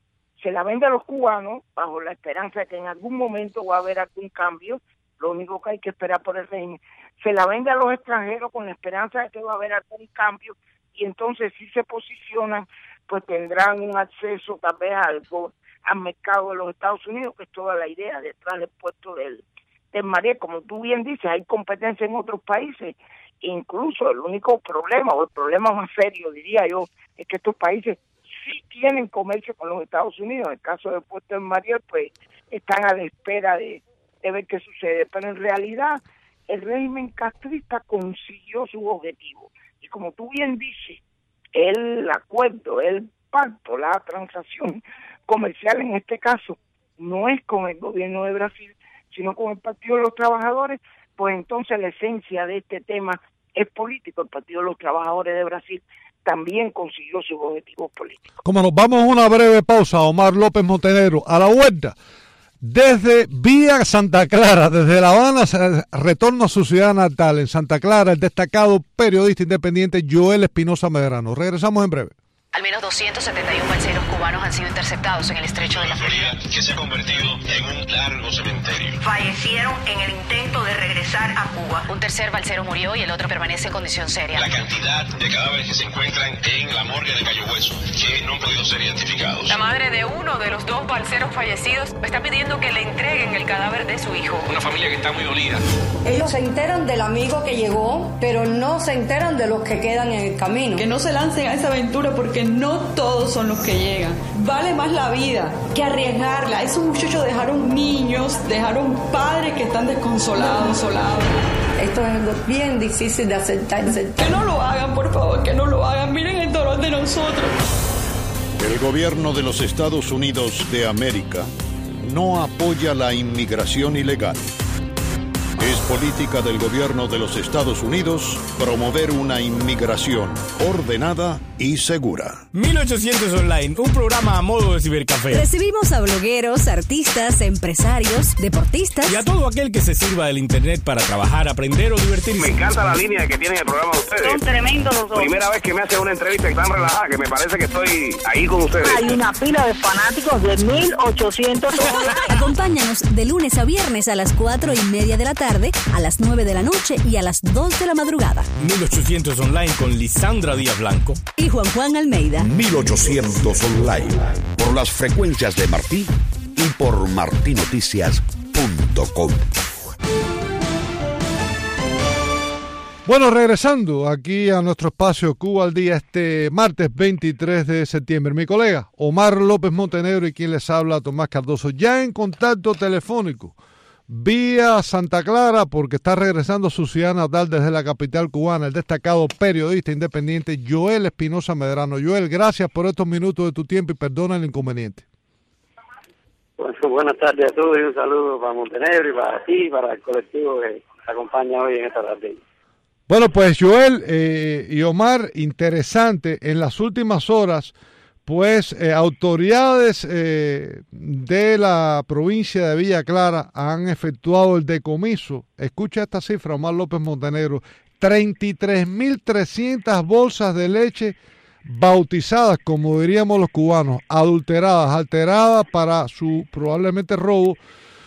se la vende a los cubanos bajo la esperanza de que en algún momento va a haber algún cambio, lo único que hay que esperar por el régimen. Se la vende a los extranjeros con la esperanza de que va a haber algún cambio, y entonces si se posicionan, pues tendrán un acceso tal vez al, al mercado de los Estados Unidos, que es toda la idea detrás del puesto del, del Mariel. Como tú bien dices, hay competencia en otros países, incluso el único problema, o el problema más serio, diría yo, es que estos países sí tienen comercio con los Estados Unidos. En el caso del puerto del Mariel, pues están a la espera de, de ver qué sucede, pero en realidad el régimen castrista consiguió su objetivo, y como tú bien dices, el acuerdo, el pacto, la transacción comercial en este caso no es con el gobierno de Brasil, sino con el Partido de los Trabajadores. Pues entonces la esencia de este tema es político. El Partido de los Trabajadores de Brasil también consiguió sus objetivos políticos. Como nos vamos a una breve pausa, Omar López Montenegro, a la vuelta, desde vía Santa Clara, desde La Habana, retorno a su ciudad natal, en Santa Clara, el destacado periodista independiente Joel Espinosa Medrano. Regresamos en breve. Al menos doscientos setenta y uno balseros cubanos han sido interceptados en el estrecho de la Florida, que se ha convertido en un largo cementerio. Fallecieron en el intento de regresar a Cuba. Un tercer balsero murió y el otro permanece en condición seria. La cantidad de cadáveres que se encuentran en la morgue de Cayo Hueso, que no han podido ser identificados. La madre de uno de los dos balseros fallecidos está pidiendo que le entreguen el cadáver de su hijo. Una familia que está muy dolida. Ellos se enteran del amigo que llegó, pero no se enteran de los que quedan en el camino. Que no se lancen a esa aventura porque no todos son los que llegan. Vale más la vida que arriesgarla. Esos muchachos dejaron niños, dejaron padres que están desconsolados, solados. Esto es algo bien difícil de aceptar. Que no lo hagan, por favor, que no lo hagan. Miren el dolor de nosotros. El gobierno de los Estados Unidos de América no apoya la inmigración ilegal. Es política del gobierno de los Estados Unidos promover una inmigración ordenada y segura. mil ochocientos Online, un programa a modo de cibercafé. Recibimos a blogueros, artistas, empresarios, deportistas y a todo aquel que se sirva del internet para trabajar, aprender o divertirse. Me encanta la línea que tienen el programa de ustedes. Son tremendos los dos. Primera vez que me hacen una entrevista tan relajada que me parece que estoy ahí con ustedes. Hay una pila de fanáticos de mil ochocientos Online. Acompáñanos de lunes a viernes a las cuatro y media de la tarde, a las nueve de la noche y a las dos de la madrugada. mil ochocientos Online con Lisandra Díaz Blanco y Juan Juan Almeida. mil ochocientos Online, por las frecuencias de Martí y por martí noticias punto com. Bueno, regresando aquí a nuestro espacio Cuba al Día este martes veintitrés de septiembre. Mi colega Omar López Montenegro y quien les habla, Tomás Cardoso, ya en contacto telefónico vía Santa Clara, porque está regresando a su ciudad natal desde la capital cubana, el destacado periodista independiente Joel Espinosa Medrano. Joel, gracias por estos minutos de tu tiempo y perdona el inconveniente. Bueno, buenas tardes a todos y un saludo para Montenegro y para ti y para el colectivo que te acompaña hoy en esta tarde. Bueno, pues Joel eh, y Omar, interesante, en las últimas horas, pues eh, autoridades eh, de la provincia de Villa Clara han efectuado el decomiso. Escucha esta cifra, Omar López Montenegro, treinta y tres mil trescientas bolsas de leche bautizadas, como diríamos los cubanos, adulteradas, alteradas para su probablemente robo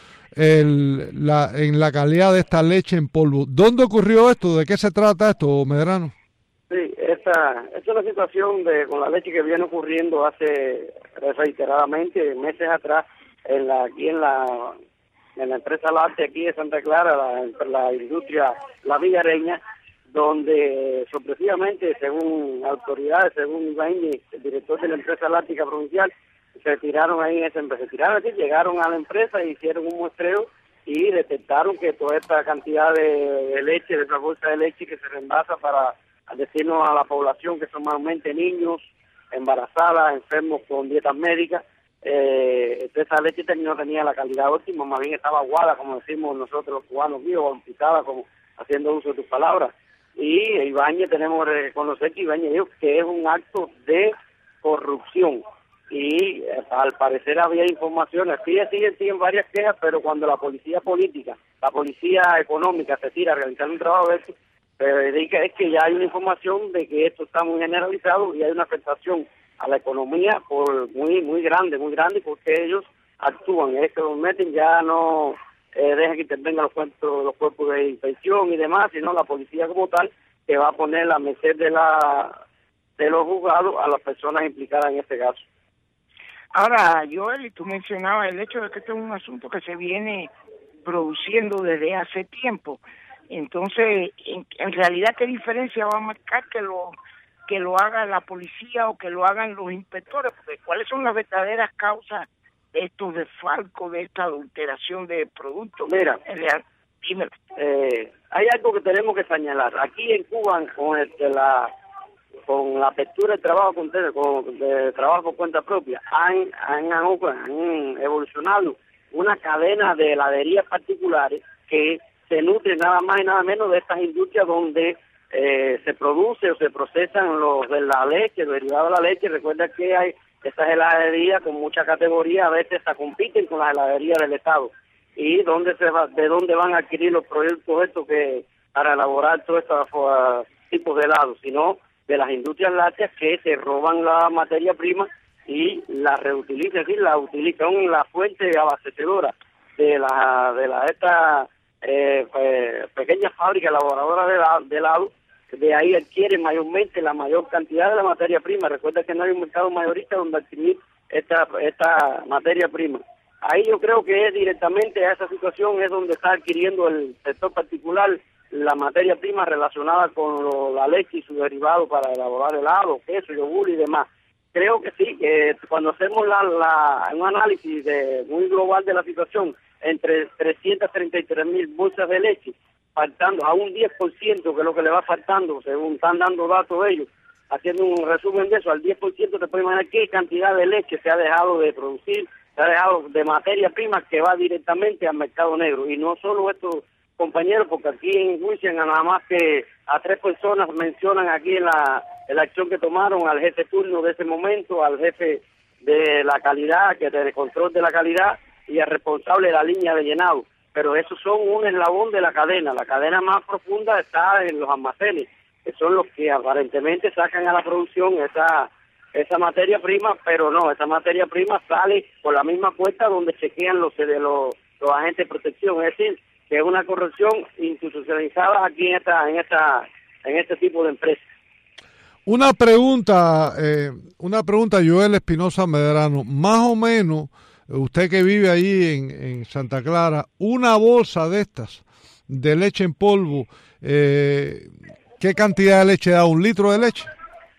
el, la, en la calidad de esta leche en polvo. ¿Dónde ocurrió esto? ¿De qué se trata esto, Medrano? Sí, esta, esta es una situación de con la leche que viene ocurriendo hace reiteradamente, meses atrás, en la aquí en la en la empresa láctea aquí de Santa Clara, la, la industria La Villareña, donde sorpresivamente, según autoridades, según Ibáñez, el director de la empresa láctea provincial, se tiraron ahí en esa empresa, se tiraron aquí, llegaron a la empresa e hicieron un muestreo y detectaron que toda esta cantidad de, de leche, de esta bolsa de leche que se reembasa para decirnos a la población que son mayormente niños, embarazadas, enfermos con dietas médicas, eh, esa leche no tenía la calidad óptima, más bien estaba aguada, como decimos nosotros los cubanos vivos, bautizada, como haciendo uso de tus palabras. Y Ibáñez, tenemos que reconocer que Ibáñez dijo que es un acto de corrupción. Y eh, al parecer había informaciones, siguen, siguen, siguen varias quejas, pero cuando la policía política, la policía económica se tira a realizar un trabajo de eso, pero es que ya hay una información de que esto está muy generalizado y hay una afectación a la economía por muy muy grande, muy grande, porque ellos actúan, es que los meten, ya no eh, dejan que intervengan los cuerpos, los cuerpos de inspección y demás, sino la policía como tal, que va a poner a merced de la de los juzgados a las personas implicadas en este caso. Ahora, Joel, tú mencionabas el hecho de que este es un asunto que se viene produciendo desde hace tiempo. Entonces, en, en realidad, ¿qué diferencia va a marcar que lo que lo haga la policía o que lo hagan los inspectores? Porque ¿cuáles son las verdaderas causas de estos desfalcos, de esta adulteración de productos? Mira, Dímelo. Eh, hay algo que tenemos que señalar. Aquí en Cuba, con este, la con la apertura del trabajo con, con de trabajo por cuenta propia, han, han, han evolucionado una cadena de heladerías particulares que se nutren nada más y nada menos de estas industrias donde eh, se produce o se procesan los de la leche, los derivados de la leche. Recuerda que hay estas heladerías con mucha categoría, a veces se compiten con las heladerías del Estado. Y dónde se va, de dónde van a adquirir los productos estos que para elaborar todos estos uh, tipos de helados, sino de las industrias lácteas que se roban la materia prima y la reutilizan, es decir, la utilizan la fuente abastecedora de la de la esta eh, eh, pequeñas fábricas elaboradoras de, la, de helado. De ahí adquieren mayormente la mayor cantidad de la materia prima. Recuerda que no hay un mercado mayorista donde adquirir esta esta materia prima. Ahí yo creo que es directamente a esa situación es donde está adquiriendo el sector particular la materia prima relacionada con lo, la leche y su derivado para elaborar helado, queso, yogur y demás. Creo que sí, que cuando hacemos la, la, un análisis de, muy global de la situación, entre trescientas treinta y tres mil bolsas de leche, faltando a un diez por ciento, que es lo que le va faltando, según están dando datos ellos, haciendo un resumen de eso, al diez por ciento te puedes imaginar qué cantidad de leche se ha dejado de producir, se ha dejado de materia prima que va directamente al mercado negro. Y no solo estos compañeros, porque aquí en Wichita nada más que a tres personas mencionan aquí en la, en la acción que tomaron, al jefe turno de ese momento, al jefe de la calidad, que de control de la calidad, y al responsable de la línea de llenado. Pero esos son un eslabón de la cadena. La cadena más profunda está en los almacenes, que son los que aparentemente sacan a la producción esa esa materia prima, pero no, esa materia prima sale por la misma puerta donde chequean los de los, los agentes de protección. Es decir, que es una corrupción institucionalizada aquí en esta en esta en este tipo de empresas. Una pregunta, eh, una pregunta, Joel Espinosa Medrano, más o menos, usted que vive ahí en, en Santa Clara, una bolsa de estas de leche en polvo, eh, ¿qué cantidad de leche da? ¿Un litro de leche?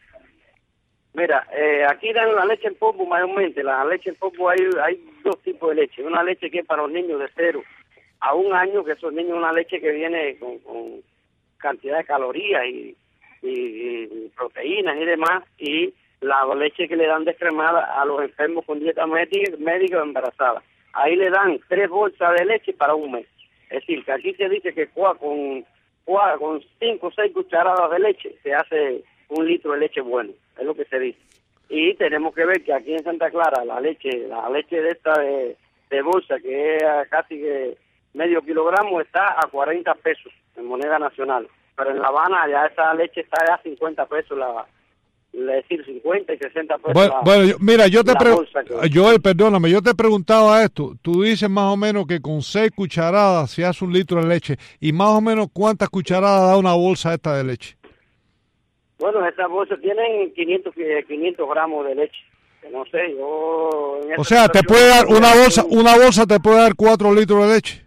Mira, eh, aquí dan la leche en polvo mayormente. La leche en polvo hay, hay dos tipos de leche. Una leche que es para los niños de cero a un año, que esos niños una leche que viene con, con cantidad de calorías y, y, y proteínas y demás, y la leche que le dan descremada a los enfermos con dieta médica, médica o embarazada. Ahí le dan tres bolsas de leche para un mes. Es decir, que aquí se dice que con, con cinco o seis cucharadas de leche se hace un litro de leche bueno, es lo que se dice. Y tenemos que ver que aquí en Santa Clara la leche, la leche de esta de, de bolsa, que es casi que medio kilogramo, está a cuarenta pesos en moneda nacional. Pero en La Habana ya esa leche está a cincuenta pesos, la, es decir, cincuenta y sesenta pesos. Bueno, la, bueno yo, mira, yo te pregunto, Joel, perdóname, yo te preguntaba esto. Tú dices más o menos que con seis cucharadas se hace un litro de leche. ¿Y más o menos cuántas cucharadas da una bolsa esta de leche? Bueno, esas bolsas tienen quinientos gramos de leche. No sé, yo... O sea, te puede dar una bolsa, una bolsa te puede dar cuatro litros de leche.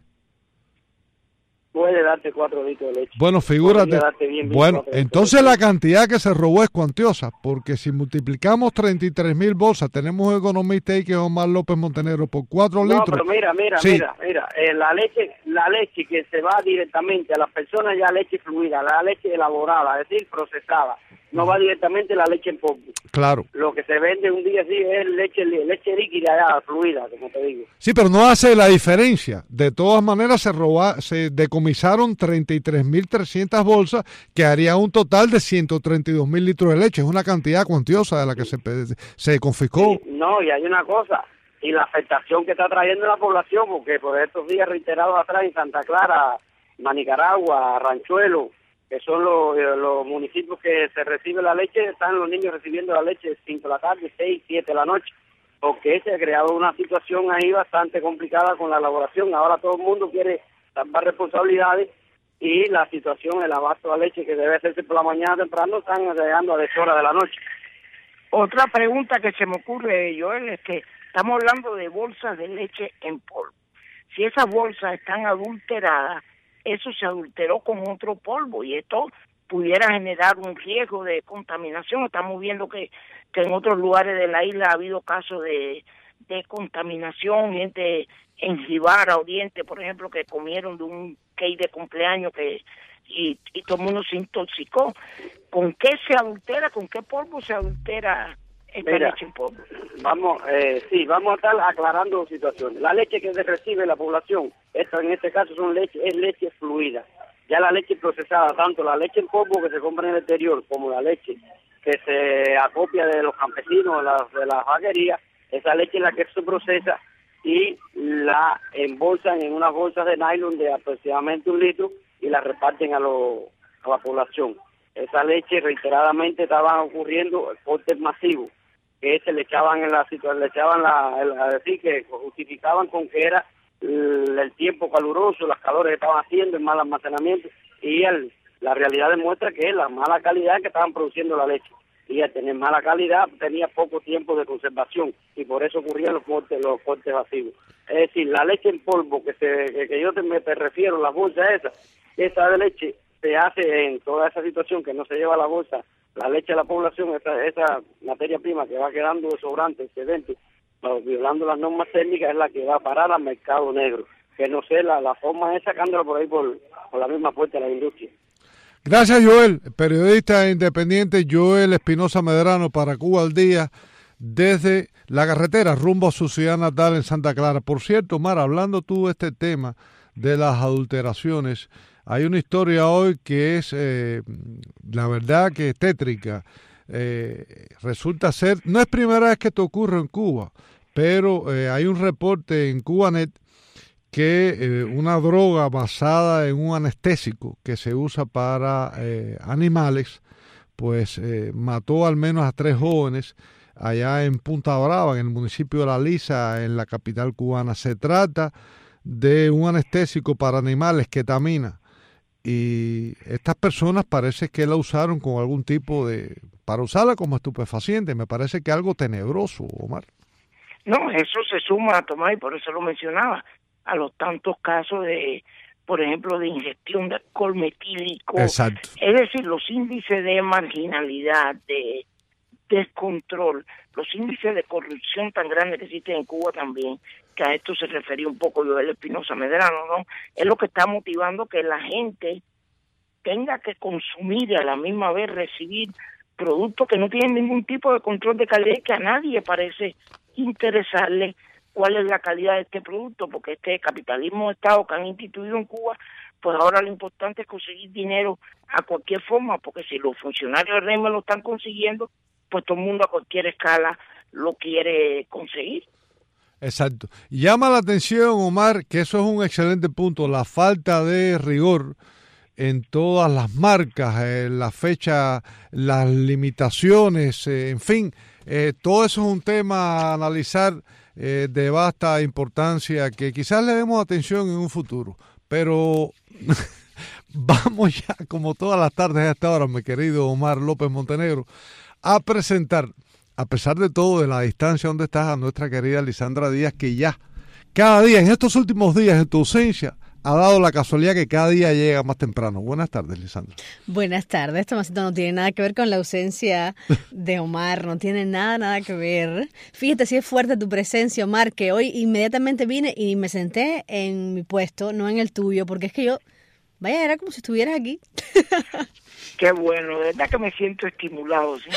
Puede darte cuatro litros de leche. Bueno, figúrate. Bien, bien, bueno, entonces la cantidad que se robó es cuantiosa, porque si multiplicamos treinta y tres mil bolsas, tenemos un economista ahí que es Omar López Montenegro por cuatro no, litros. No, pero mira, mira, sí. mira, mira, eh, la leche, la leche que se va directamente a las personas ya leche fluida, la leche elaborada, es decir, procesada, no va directamente la leche en polvo. Claro. Lo que se vende un día así es leche leche líquida ya, fluida, como te digo. Sí, pero no hace la diferencia. De todas maneras se roba, se decomisaron treinta y tres mil trescientas bolsas, que haría un total de ciento treinta y dos mil litros de leche. Es una cantidad cuantiosa de la que se, se confiscó. Sí, no, y hay una cosa, y la afectación que está trayendo la población, porque por estos días reiterados atrás en Santa Clara, Manicaragua, Ranchuelo, que son los, los municipios que se recibe la leche, están los niños recibiendo la leche cinco de la tarde, seis, siete de la noche, porque se ha creado una situación ahí bastante complicada con la elaboración. Ahora todo el mundo quiere dar responsabilidades y la situación, el abasto de leche que debe hacerse por la mañana temprano, están llegando a deshoras de la noche. Otra pregunta que se me ocurre, Joel, es que estamos hablando de bolsas de leche en polvo. Si esas bolsas están adulteradas, eso se adulteró con otro polvo y esto pudiera generar un riesgo de contaminación. Estamos viendo que, que en otros lugares de la isla ha habido casos de, de contaminación, gente en Jibara, Oriente, por ejemplo, que comieron de un cake de cumpleaños que y, y todo el mundo se intoxicó. ¿Con qué se adultera? ¿Con qué polvo se adultera esta Mira, leche en polvo? Vamos, eh, sí, vamos a estar aclarando situaciones. La leche que se recibe la población, esta en este caso son leche, es leche fluida. Ya la leche procesada, tanto la leche en polvo que se compra en el exterior como la leche que se acopia de los campesinos, de las de la vaquerías, esa leche es la que se procesa y la embolsan en unas bolsas de nylon de aproximadamente un litro y la reparten a, lo, a la población. Esa leche reiteradamente estaban ocurriendo cortes masivos, que se le echaban en la situación, le echaban la, el, a decir que justificaban con que era el, el tiempo caluroso, las calores que estaban haciendo, el mal almacenamiento, y el, la realidad demuestra que es la mala calidad que estaban produciendo la leche. Y al tener mala calidad tenía poco tiempo de conservación y por eso ocurrían los cortes, los cortes masivos. Es decir, la leche en polvo que se que, que yo te, me te refiero, las bolsas esas, esa de leche se hace en toda esa situación que no se lleva a la bolsa, la leche de la población, esa, esa materia prima que va quedando sobrante, excedente, violando las normas técnicas, es la que va a parar al mercado negro. Que no sé, la, la forma es sacándola por ahí por, por la misma puerta de la industria. Gracias, Joel. Periodista independiente Joel Espinosa Medrano para Cuba al Día desde la carretera rumbo a su ciudad natal en Santa Clara. Por cierto, Omar, hablando tú de este tema de las adulteraciones, hay una historia hoy que es, eh, la verdad que tétrica. Eh, resulta ser, no es primera vez que esto ocurre en Cuba, pero eh, hay un reporte en Cubanet que eh, una droga basada en un anestésico que se usa para eh, animales, pues eh, mató al menos a tres jóvenes allá en Punta Brava, en el municipio de La Lisa, en la capital cubana. Se trata de un anestésico para animales, ketamina, y estas personas parece que la usaron con algún tipo de, para usarla como estupefaciente. Me parece que algo tenebroso, Omar. No, eso se suma, Tomás, y por eso lo mencionaba, a los tantos casos de, por ejemplo, de ingestión de alcohol metílico. Exacto. Es decir, los índices de marginalidad, de descontrol, los índices de corrupción tan grandes que existen en Cuba también, que a esto se refería un poco Joel Espinosa Medrano, ¿no? Es lo que está motivando que la gente tenga que consumir y a la misma vez recibir productos que no tienen ningún tipo de control de calidad y que a nadie parece interesarle cuál es la calidad de este producto, porque este capitalismo de Estado que han instituido en Cuba, pues ahora lo importante es conseguir dinero a cualquier forma, porque si los funcionarios del régimen lo están consiguiendo, pues todo el mundo a cualquier escala lo quiere conseguir. Exacto. Llama la atención, Omar, que eso es un excelente punto, la falta de rigor en todas las marcas, eh, la fecha, las limitaciones, eh, en fin, eh, todo eso es un tema a analizar eh, de vasta importancia que quizás le demos atención en un futuro, pero vamos ya, como todas las tardes a esta hora, mi querido Omar López Montenegro, a presentar, a pesar de todo, de la distancia donde estás, a nuestra querida Lisandra Díaz, que ya cada día, en estos últimos días, en tu ausencia, ha dado la casualidad que cada día llega más temprano. Buenas tardes, Lisandra. Buenas tardes, Tomasito. No tiene nada que ver con la ausencia de Omar, no tiene nada, nada que ver. Fíjate si es fuerte tu presencia, Omar, que hoy inmediatamente vine y me senté en mi puesto, no en el tuyo, porque es que yo, vaya, era como si estuvieras aquí. Qué bueno, de verdad que me siento estimulado, ¿sí?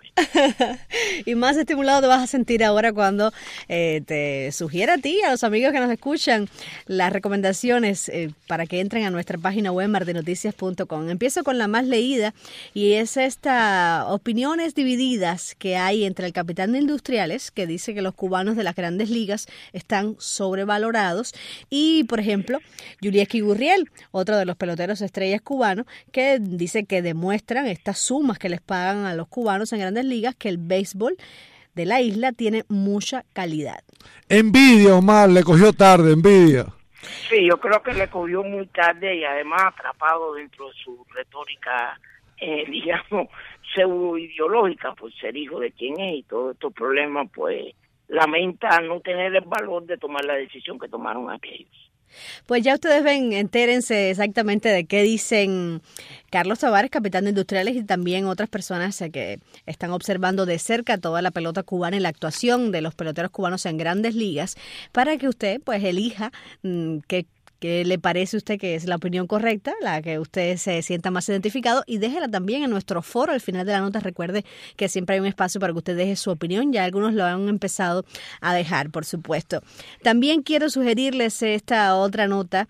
Y más estimulado te vas a sentir ahora cuando eh, te sugiera a ti, a los amigos que nos escuchan, las recomendaciones eh, para que entren a nuestra página web martinoticias punto com. Empiezo con la más leída y es esta opiniones divididas que hay entre el capitán de Industriales, que dice que los cubanos de las grandes ligas están sobrevalorados, y por ejemplo, Yulieski Gurriel, otro de los peloteros estrellas cubanos, que dice que de muestran estas sumas que les pagan a los cubanos en grandes ligas, que el béisbol de la isla tiene mucha calidad. Envidia, Omar, le cogió tarde, envidia. Sí, yo creo que le cogió muy tarde y además atrapado dentro de su retórica, eh, digamos, pseudo-ideológica, por ser hijo de quien es, y todos estos problemas, pues lamenta no tener el valor de tomar la decisión que tomaron aquellos. Pues ya ustedes ven, entérense exactamente de qué dicen Carlos Tavares, capitán de Industriales, y también otras personas que están observando de cerca toda la pelota cubana y la actuación de los peloteros cubanos en grandes ligas, para que usted pues elija mmm, qué ¿Qué le parece a usted que es la opinión correcta, la que usted se sienta más identificado? Y déjela también en nuestro foro. Al final de la nota, recuerde que siempre hay un espacio para que usted deje su opinión. Ya algunos lo han empezado a dejar, por supuesto. También quiero sugerirles esta otra nota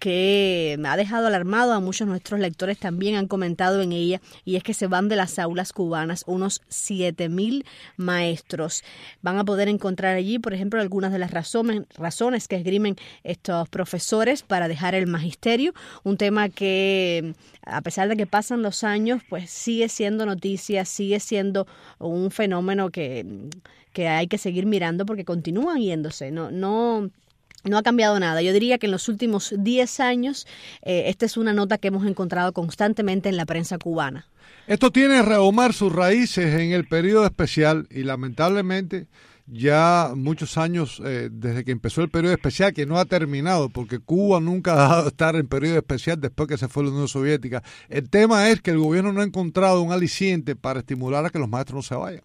que ha dejado alarmado a muchos de nuestros lectores, también han comentado en ella, y es que se van de las aulas cubanas unos siete mil maestros. Van a poder encontrar allí, por ejemplo, algunas de las razones, razones que esgrimen estos profesores para dejar el magisterio, un tema que, a pesar de que pasan los años, pues sigue siendo noticia, sigue siendo un fenómeno que, que hay que seguir mirando porque continúan yéndose, no, no No ha cambiado nada. Yo diría que en los últimos diez años, eh, esta es una nota que hemos encontrado constantemente en la prensa cubana. Esto tiene, Omar, sus raíces en el periodo especial y lamentablemente ya muchos años eh, desde que empezó el periodo especial, que no ha terminado, porque Cuba nunca ha dejado de estar en periodo especial después que se fue la Unión Soviética. El tema es que el gobierno no ha encontrado un aliciente para estimular a que los maestros no se vayan.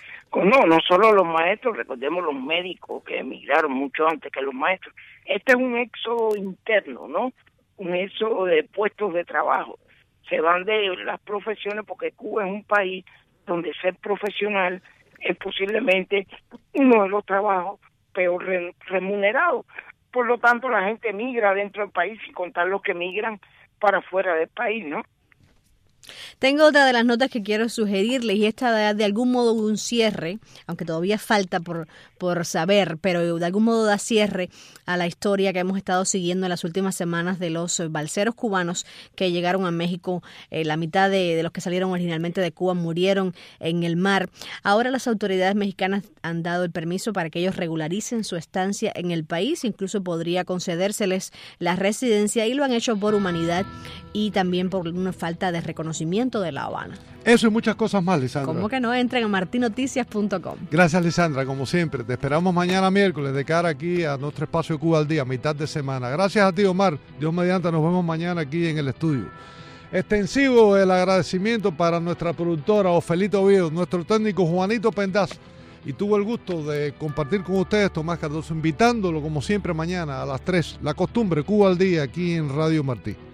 No, no solo los maestros, recordemos los médicos que emigraron mucho antes que los maestros. Este es un éxodo interno, ¿no? Un éxodo de puestos de trabajo. Se van de las profesiones porque Cuba es un país donde ser profesional es posiblemente uno de los trabajos peor remunerados. Por lo tanto, la gente migra dentro del país, sin contar los que migran para fuera del país, ¿no? Tengo otra de las notas que quiero sugerirles y esta da de algún modo un cierre, aunque todavía falta por, por saber, pero de algún modo da cierre a la historia que hemos estado siguiendo en las últimas semanas de los balseros cubanos que llegaron a México. Eh, la mitad de, de los que salieron originalmente de Cuba murieron en el mar. Ahora las autoridades mexicanas han dado el permiso para que ellos regularicen su estancia en el país, incluso podría concedérseles la residencia, y lo han hecho por humanidad y también por una falta de reconocimiento de La Habana. Eso y muchas cosas más, Lisandra. ¿Cómo que no? Entren a martin noticias punto com. Gracias, Lisandra, como siempre. Te esperamos mañana miércoles de cara aquí a nuestro espacio Cuba al Día, mitad de semana. Gracias a ti, Omar. Dios mediante, nos vemos mañana aquí en el estudio. Extensivo el agradecimiento para nuestra productora Ofelito Oviedo, nuestro técnico Juanito Pendaz, y tuvo el gusto de compartir con ustedes Tomás Cardoso, invitándolo como siempre mañana a las tres, la costumbre Cuba al Día aquí en Radio Martí.